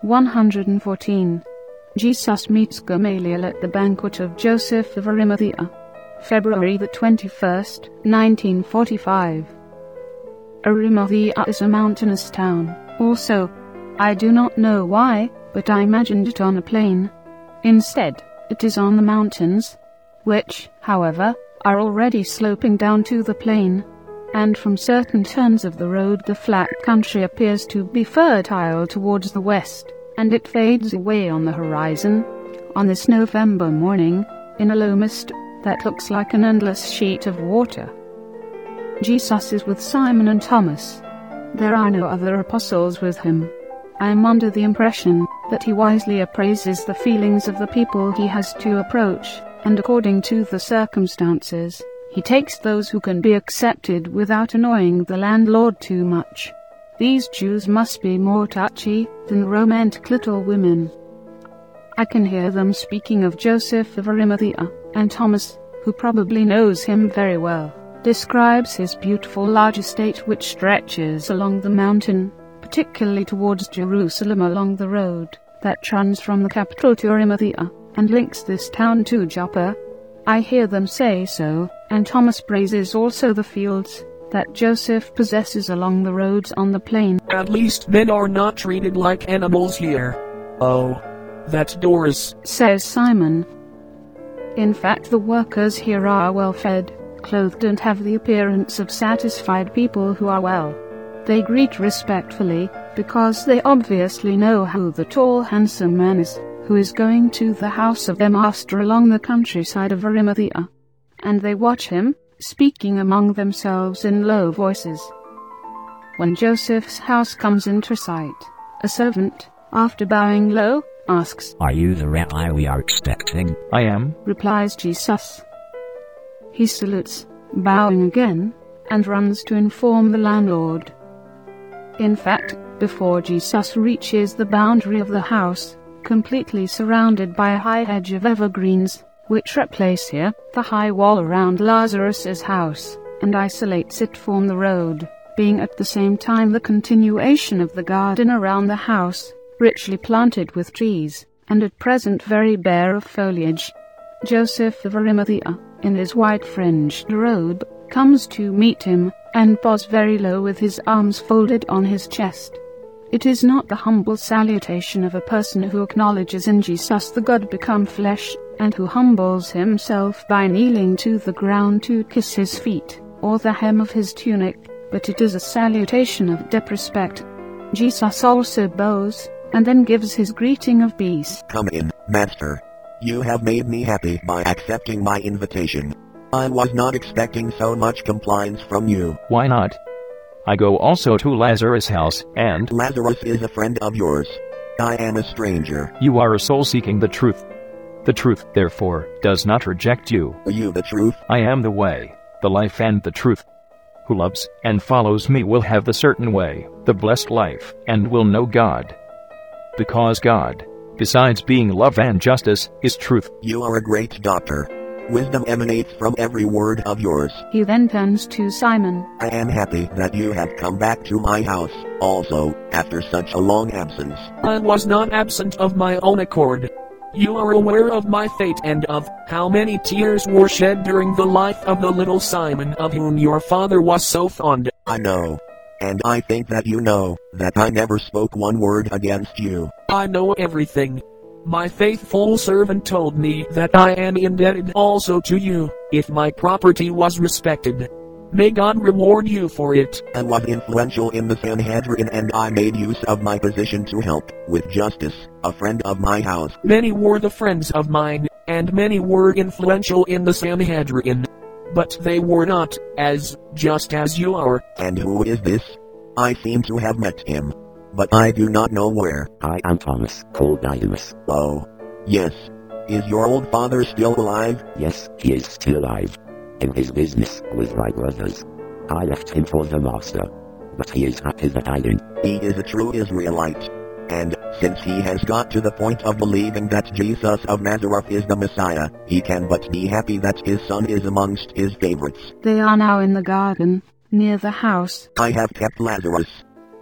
114. Jesus meets Gamaliel at the banquet of Joseph of Arimathea. February the 21st, 1945. Arimathea is a mountainous town, also. I do not know why, but I imagined it on a plain. Instead, it is on the mountains, which, however, are already sloping down to the plain. And from certain turns of the road the flat country appears to be fertile towards the west, and it fades away on the horizon, on this November morning, in a low mist that looks like an endless sheet of water. Jesus is with Simon and Thomas. There are no other apostles with him. I am under the impression that he wisely appraises the feelings of the people he has to approach, and according to the circumstances, he takes those who can be accepted without annoying the landlord too much. These Jews must be more touchy than romantic little women. I can hear them speaking of Joseph of Arimathea, and Thomas, who probably knows him very well, describes his beautiful large estate which stretches along the mountain, particularly towards Jerusalem along the road that runs from the capital to Arimathea, and links this town to Joppa. I hear them say so, and Thomas praises also the fields that Joseph possesses along the roads on the plain. At least men are not treated like animals here. Oh, that Doris, says Simon. In fact, the workers here are well fed, clothed, and have the appearance of satisfied people who are well. They greet respectfully, because they obviously know who the tall handsome man is, who is going to the house of their master along the countryside of Arimathea. And they watch him, speaking among themselves in low voices. When Joseph's house comes into sight, a servant, after bowing low, asks, "Are you the rabbi we are expecting?" "I am," replies Jesus. He salutes, bowing again, and runs to inform the landlord. In fact, before Jesus reaches the boundary of the house, completely surrounded by a high hedge of evergreens, which replace here the high wall around Lazarus's house, and isolates it from the road, being at the same time the continuation of the garden around the house, richly planted with trees, and at present very bare of foliage. Joseph of Arimathea, in his white fringed robe, comes to meet him, and bows very low with his arms folded on his chest. It is not the humble salutation of a person who acknowledges in Jesus the God become flesh, and who humbles himself by kneeling to the ground to kiss his feet, or the hem of his tunic, but it is a salutation of deep respect. Jesus also bows, and then gives his greeting of peace. "Come in, Master. You have made me happy by accepting my invitation. I was not expecting so much compliance from you." "Why not? I go also to Lazarus' house, and—" "Lazarus is a friend of yours. I am a stranger." "You are a soul seeking the truth. The truth, therefore, does not reject you." "Are you the truth?" "I am the way, the life, and the truth. Who loves and follows me will have the certain way, the blessed life, and will know God. Because God, besides being love and justice, is truth." "You are a great doctor. Wisdom emanates from every word of yours." He then turns to Simon. "I am happy that you have come back to my house, also, after such a long absence." I was not absent of my own accord. You are aware of my fate and of how many tears were shed during the life of the little Simon of whom your father was so fond. "I know. And I think that you know that I never spoke one word against you." "I know everything. My faithful servant told me that I am indebted also to you, if my property was respected. May God reward you for it." "I was influential in the Sanhedrin, and I made use of my position to help, with justice, a friend of my house." "Many were the friends of mine, and many were influential in the Sanhedrin. But they were not just as you are." "And who is this? I seem to have met him, but I do not know where." "I am Thomas, called Didymus." "Oh, yes. Is your old father still alive?" "Yes, he is still alive. In his business with my brothers. I left him for the master, but he is happy that I didn't." "He is a true Israelite. And, since he has got to the point of believing that Jesus of Nazareth is the Messiah, he can but be happy that his son is amongst his favorites." They are now in the garden, near the house. "I have kept Lazarus.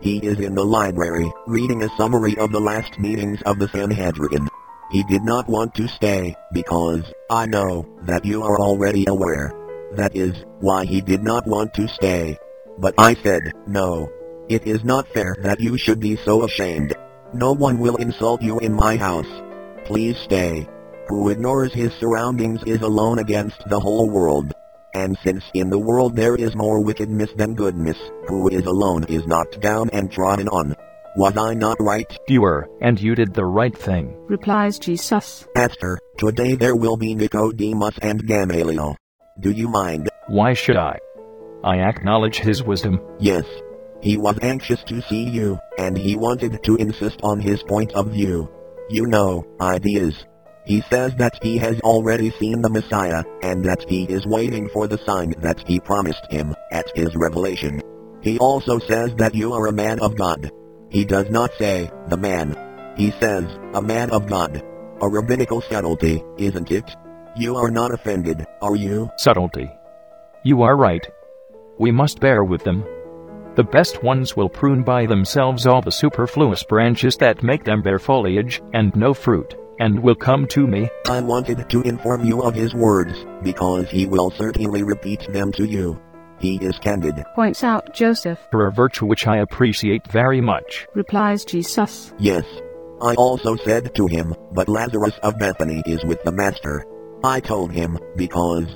He is in the library, reading a summary of the last meetings of the Sanhedrin. He did not want to stay, because, I know, that you are already aware. That is, why he did not want to stay. But I said, no. It is not fair that you should be so ashamed. No one will insult you in my house. Please stay. Who ignores his surroundings is alone against the whole world. And since in the world there is more wickedness than goodness, who is alone is knocked down and trodden on. Was I not right? You were, and you did the right thing, replies Jesus. Master, today there will be Nicodemus and Gamaliel. Do you mind? Why should I? I acknowledge his wisdom. Yes. He was anxious to see you, and he wanted to insist on his point of view. You know, ideas. He says that he has already seen the Messiah, and that he is waiting for the sign that he promised him at his revelation. He also says that you are a man of God. He does not say, the man. He says, a man of God. A rabbinical subtlety, isn't it? You are not offended, are you? Subtlety. You are right. We must bear with them. The best ones will prune by themselves all the superfluous branches that make them bear foliage and no fruit, and will come to me. I wanted to inform you of his words, because he will certainly repeat them to you. He is candid, points out Joseph. For a virtue which I appreciate very much, replies Jesus. Yes. I also said to him, but Lazarus of Bethany is with the Master. I told him, because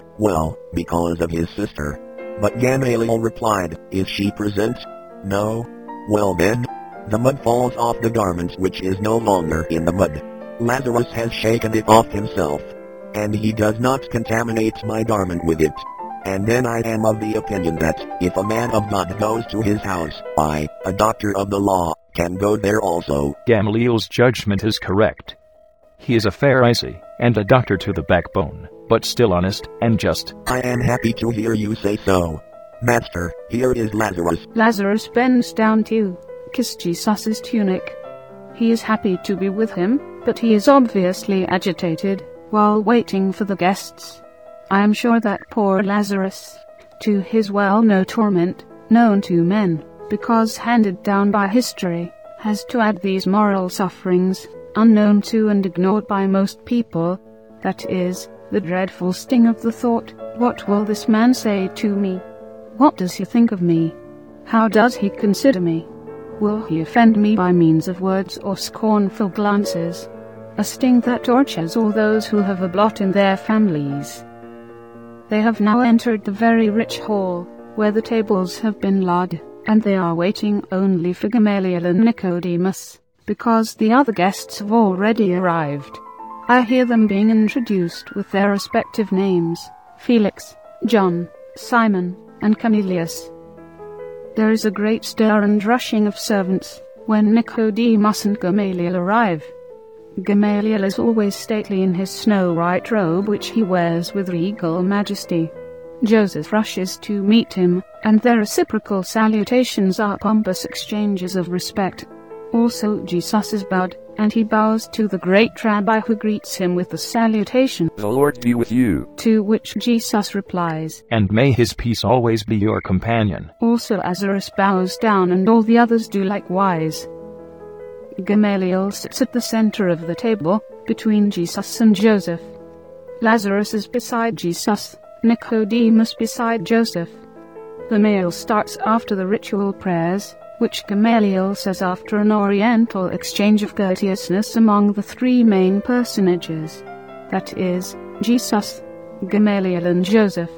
of his sister. But Gamaliel replied, is she present? No. Well then, the mud falls off the garment which is no longer in the mud. Lazarus has shaken it off himself. And he does not contaminate my garment with it. And then I am of the opinion that, if a man of God goes to his house, I, a doctor of the law, can go there also. Gamaliel's judgment is correct. He is a Pharisee, and a doctor to the backbone, but still honest and just. I am happy to hear you say so. Master, here is Lazarus. Lazarus bends down to kiss Jesus' tunic. He is happy to be with him, but he is obviously agitated, while waiting for the guests. I am sure that poor Lazarus, to his well-known torment, known to men, because handed down by history, has to add these moral sufferings, unknown to and ignored by most people, that is, the dreadful sting of the thought, what will this man say to me? What does he think of me? How does he consider me? Will he offend me by means of words or scornful glances? A sting that tortures all those who have a blot in their families. They have now entered the very rich hall, where the tables have been laid, and they are waiting only for Gamaliel and Nicodemus, because the other guests have already arrived. I hear them being introduced with their respective names, Felix, John, Simon, and Cornelius. There is a great stir and rushing of servants, when Nicodemus and Gamaliel arrive. Gamaliel is always stately in his snow-white robe which he wears with regal majesty. Joseph rushes to meet him, and their reciprocal salutations are pompous exchanges of respect. Also Jesus is bowed, and he bows to the great rabbi who greets him with the salutation, "The Lord be with you." To which Jesus replies, "And may his peace always be your companion." Also Lazarus bows down and all the others do likewise. Gamaliel sits at the center of the table, between Jesus and Joseph. Lazarus is beside Jesus, Nicodemus beside Joseph. The meal starts after the ritual prayers, which Gamaliel says after an oriental exchange of courteousness among the three main personages. That is, Jesus, Gamaliel and Joseph.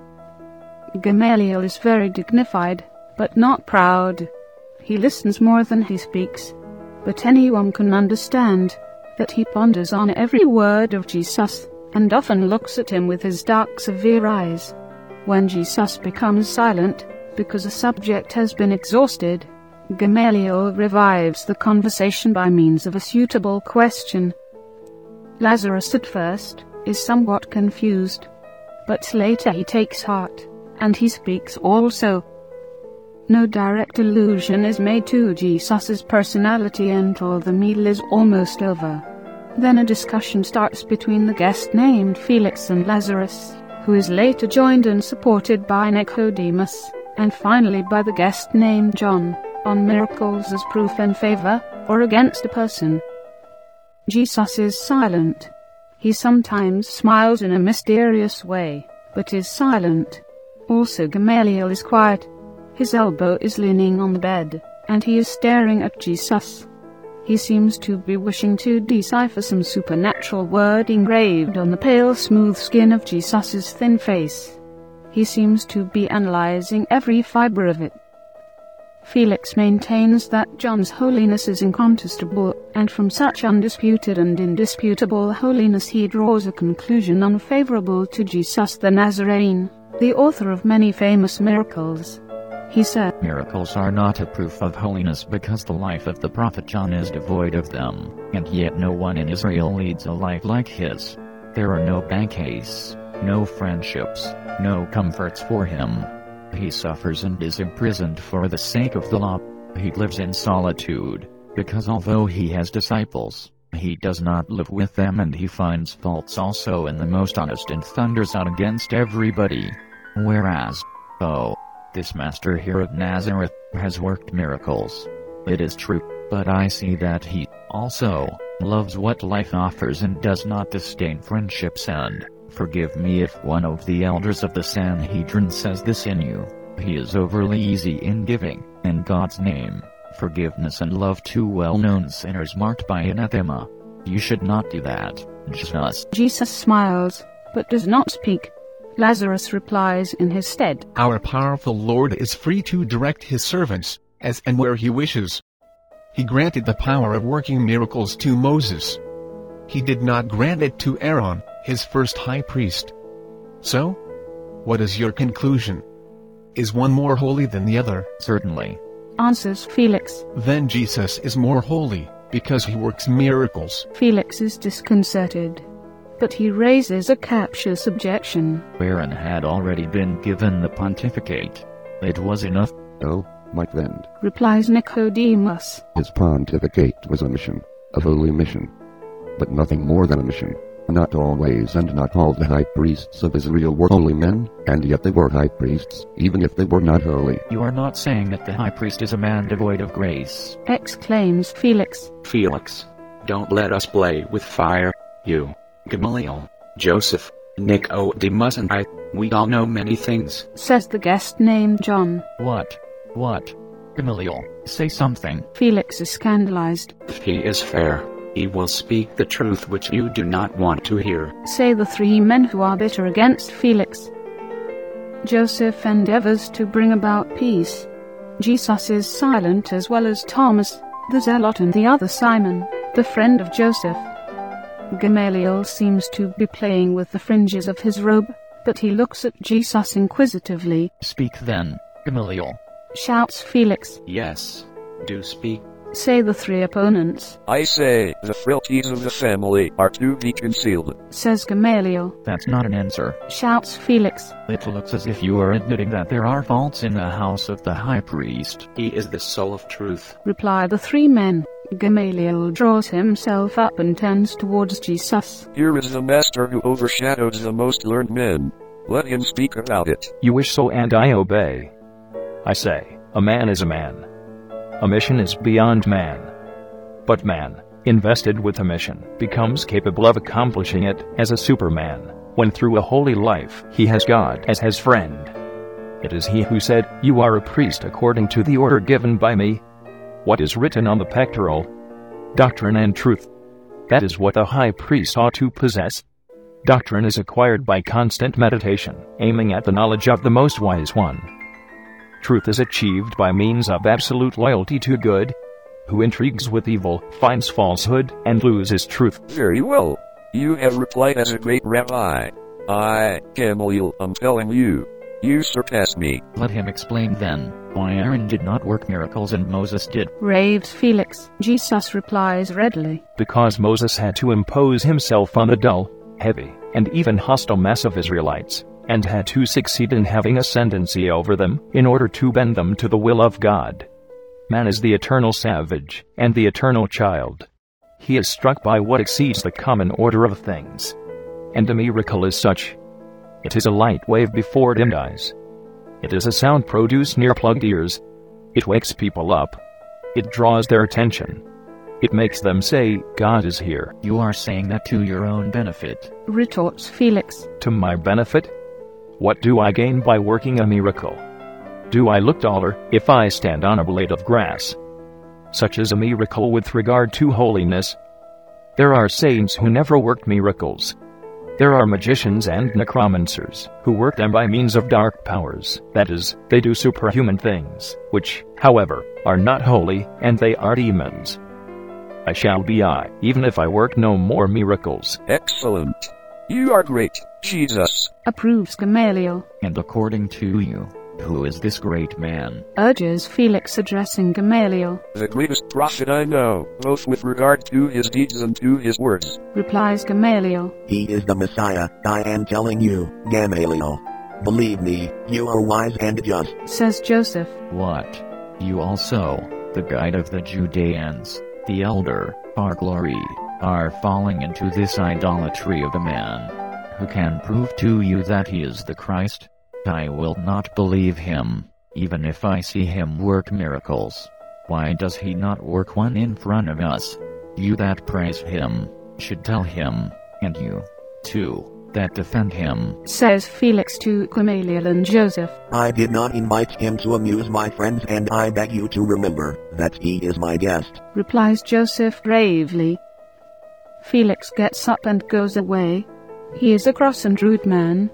Gamaliel is very dignified, but not proud. He listens more than he speaks. But anyone can understand that he ponders on every word of Jesus, and often looks at him with his dark, severe eyes. When Jesus becomes silent, because a subject has been exhausted, Gamaliel revives the conversation by means of a suitable question. Lazarus at first is somewhat confused, but later he takes heart, and he speaks also. No direct allusion is made to Jesus' personality until the meal is almost over. Then a discussion starts between the guest named Felix and Lazarus, who is later joined and supported by Nicodemus, and finally by the guest named John, on miracles as proof in favor or against a person. Jesus is silent. He sometimes smiles in a mysterious way, but is silent. Also Gamaliel is quiet. His elbow is leaning on the bed, and he is staring at Jesus. He seems to be wishing to decipher some supernatural word engraved on the pale smooth skin of Jesus's thin face. He seems to be analyzing every fiber of it. Felix maintains that John's holiness is incontestable, and from such undisputed and indisputable holiness he draws a conclusion unfavorable to Jesus the Nazarene, the author of many famous miracles. He said, Miracles are not a proof of holiness because the life of the prophet John is devoid of them, and yet no one in Israel leads a life like his. There are no banquets, no friendships, no comforts for him. He suffers and is imprisoned for the sake of the law. He lives in solitude, because although he has disciples, he does not live with them, and he finds faults also in the most honest and thunders out against everybody. Whereas, this master here of Nazareth has worked miracles. It is true, but I see that he also loves what life offers and does not disdain friendships. And forgive me if one of the elders of the Sanhedrin says this in you. He is overly easy in giving, in God's name, forgiveness and love to well-known sinners marked by anathema. You should not do that, Jesus. Jesus smiles, but does not speak. Lazarus replies in his stead, Our powerful Lord is free to direct his servants, as and where he wishes. He granted the power of working miracles to Moses. He did not grant it to Aaron, his first high priest. So, what is your conclusion? Is one more holy than the other? Certainly, answers Felix. Then Jesus is more holy, because he works miracles. Felix is disconcerted, but he raises a captious objection. Aaron had already been given the pontificate. It was enough. Oh, my friend, replies Nicodemus. His pontificate was a mission, a holy mission. But nothing more than a mission. Not always and not all the high priests of Israel were holy men, and yet they were high priests, even if they were not holy. You are not saying that the high priest is a man devoid of grace, exclaims Felix. Felix, don't let us play with fire. You, Gamaliel, Joseph, Nicodemus and I, we all know many things, says the guest named John. What? Gamaliel, say something. Felix is scandalized. If he is fair, he will speak the truth which you do not want to hear, say the three men who are bitter against Felix. Joseph endeavors to bring about peace. Jesus is silent, as well as Thomas, the zealot, and the other Simon, the friend of Joseph. Gamaliel seems to be playing with the fringes of his robe, but he looks at Jesus inquisitively. Speak then, Gamaliel, shouts Felix. Yes, do speak, say the three opponents. I say, the frailties of the family are to be concealed, says Gamaliel. That's not an answer, shouts Felix. It looks as if you are admitting that there are faults in the house of the high priest. He is the soul of truth, reply the three men. Gamaliel draws himself up and turns towards Jesus. Here is the master who overshadows the most learned men. Let him speak about it. You wish so, and I obey. I say, a man is a man. A mission is beyond man. But man, invested with a mission, becomes capable of accomplishing it as a superman, when through a holy life he has God as his friend. It is he who said, You are a priest according to the order given by me. What is written on the pectoral? Doctrine and truth. That is what the high priest ought to possess. Doctrine is acquired by constant meditation, aiming at the knowledge of the Most Wise One. Truth is achieved by means of absolute loyalty to good. Who intrigues with evil finds falsehood and loses truth. Very well. You have replied as a great rabbi. I, Gamaliel, am telling you. You surpass me. Let him explain then, why Aaron did not work miracles and Moses did. Raves Felix. Jesus replies readily. Because Moses had to impose himself on the dull, heavy, and even hostile mass of Israelites, and had to succeed in having ascendancy over them, in order to bend them to the will of God. Man is the eternal savage, and the eternal child. He is struck by what exceeds the common order of things. And a miracle is such. It is a light wave before dimmed eyes. It is a sound produced near plugged ears. It wakes people up. It draws their attention. It makes them say, God is here. You are saying that to your own benefit, retorts Felix. To my benefit? What do I gain by working a miracle? Do I look taller if I stand on a blade of grass? Such is a miracle with regard to holiness. There are saints who never worked miracles. There are magicians and necromancers who work them by means of dark powers, that is, they do superhuman things, which, however, are not holy, and they are demons. I shall be I, even if I work no more miracles. Excellent. You are great, Jesus, approves Gamaliel. And according to you, who is this great man? Urges Felix, addressing Gamaliel. The greatest prophet I know, both with regard to his deeds and to his words, replies Gamaliel. He is the Messiah, I am telling you, Gamaliel. Believe me, you are wise and just, says Joseph. What? You also, the guide of the Judeans, the elder, our glory, are falling into this idolatry of a man who can prove to you that he is the Christ? I will not believe him, even if I see him work miracles. Why does he not work one in front of us? You that praise him, should tell him, and you, too, that defend him, says Felix to Gamaliel and Joseph. I did not invite him to amuse my friends, and I beg you to remember that he is my guest, replies Joseph gravely. Felix gets up and goes away. He is a cross and rude man.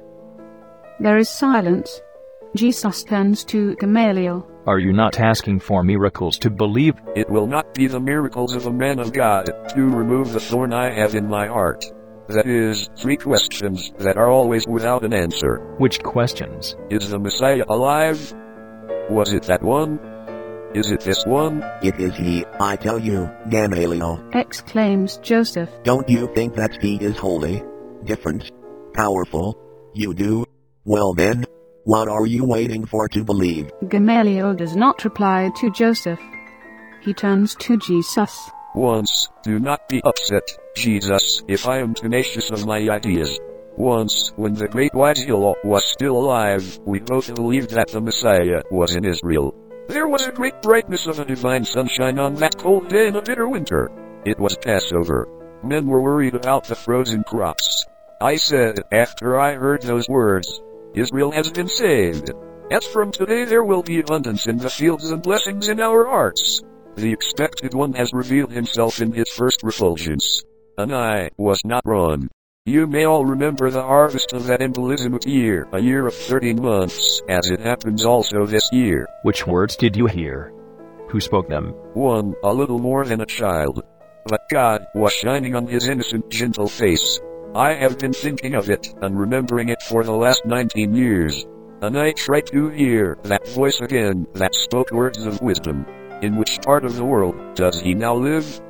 There is silence. Jesus turns to Gamaliel. Are you not asking for miracles to believe? It will not be the miracles of a man of God to remove the thorn I have in my heart. That is, 3 questions that are always without an answer. Which questions? Is the Messiah alive? Was it that one? Is it this one? It is he, I tell you, Gamaliel, exclaims Joseph. Don't you think that he is holy, different, powerful? You do? Well then, what are you waiting for to believe? Gamaliel does not reply to Joseph. He turns to Jesus. Once, do not be upset, Jesus, if I am tenacious of my ideas. Once, when the great wise Hillel was still alive, we both believed that the Messiah was in Israel. There was a great brightness of a divine sunshine on that cold day in a bitter winter. It was Passover. Men were worried about the frozen crops. I said, after I heard those words, Israel has been saved. As from today there will be abundance in the fields and blessings in our hearts. The expected one has revealed himself in his first refulgence. And I was not wrong. You may all remember the harvest of that Embolizumut year, a year of 13 months, as it happens also this year. Which words did you hear? Who spoke them? One, a little more than a child. But God was shining on his innocent, gentle face. I have been thinking of it, and remembering it for the last 19 years. And I try to hear that voice again, that spoke words of wisdom. In which part of the world does he now live?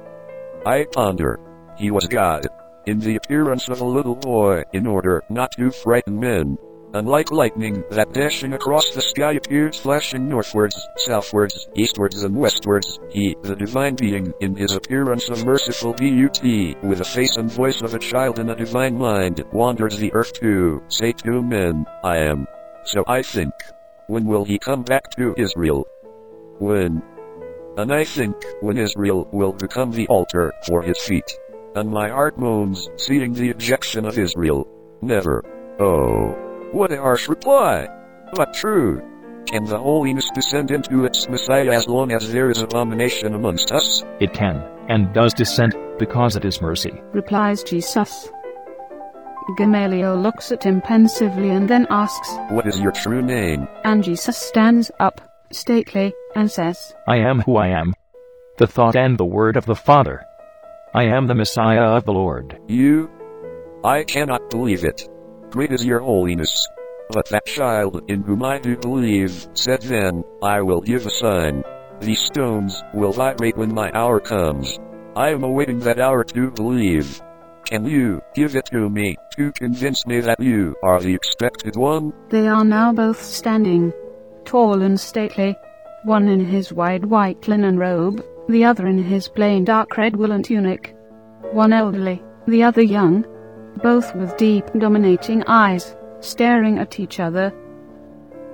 I ponder. He was God, in the appearance of a little boy, in order not to frighten men. And like lightning that dashing across the sky appears flashing northwards, southwards, eastwards and westwards, he, the divine being, in his appearance of merciful beauty, with a face and voice of a child and a divine mind, wanders the earth to say to men, I am. So I think, when will he come back to Israel? When? And I think, when Israel will become the altar for his feet. And my heart moans, seeing the ejection of Israel. Never. Oh. What a harsh reply! But true. Can the holiness descend into its Messiah as long as there is abomination amongst us? It can, and does descend, because it is mercy, replies Jesus. Gamaliel looks at him pensively and then asks, What is your true name? And Jesus stands up, stately, and says, I am who I am. The thought and the word of the Father. I am the Messiah of the Lord. You? I cannot believe it. Great is your holiness. But that child, in whom I do believe, said then, I will give a sign. These stones will vibrate when my hour comes. I am awaiting that hour to believe. Can you give it to me, to convince me that you are the expected one? They are now both standing, tall and stately, one in his wide white linen robe, the other in his plain dark red woolen tunic. One elderly, the other young, both with deep dominating eyes, staring at each other.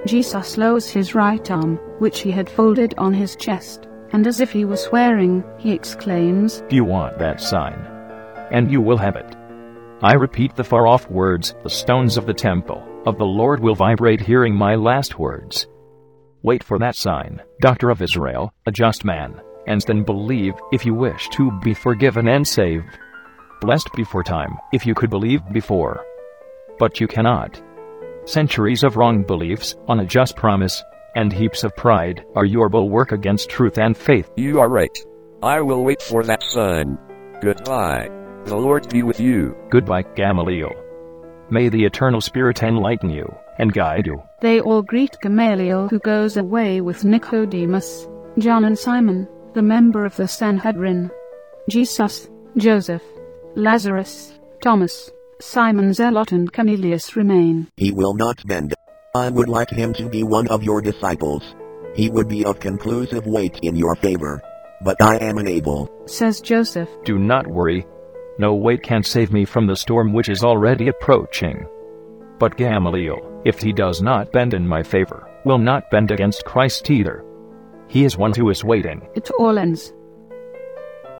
Jesus lowers his right arm, which he had folded on his chest, and as if he were swearing, he exclaims, You want that sign, and you will have it. I repeat the far-off words, the stones of the temple of the Lord will vibrate hearing my last words. Wait for that sign, Doctor of Israel, a just man, and then believe if you wish to be forgiven and saved. Blessed before time, if you could believe before. But you cannot. Centuries of wrong beliefs on a just promise and heaps of pride are your bulwark against truth and faith. You are right. I will wait for that sign. Goodbye. The Lord be with you. Goodbye, Gamaliel. May the eternal Spirit enlighten you and guide you. They all greet Gamaliel, who goes away with Nicodemus, John and Simon, the member of the Sanhedrin. Jesus, Joseph, Lazarus, Thomas, Simon Zealot and Cornelius remain. He will not bend. I would like him to be one of your disciples. He would be of conclusive weight in your favor. But I am unable, says Joseph. Do not worry. No weight can save me from the storm which is already approaching. But Gamaliel, if he does not bend in my favor, will not bend against Christ either. He is one who is waiting. It all ends.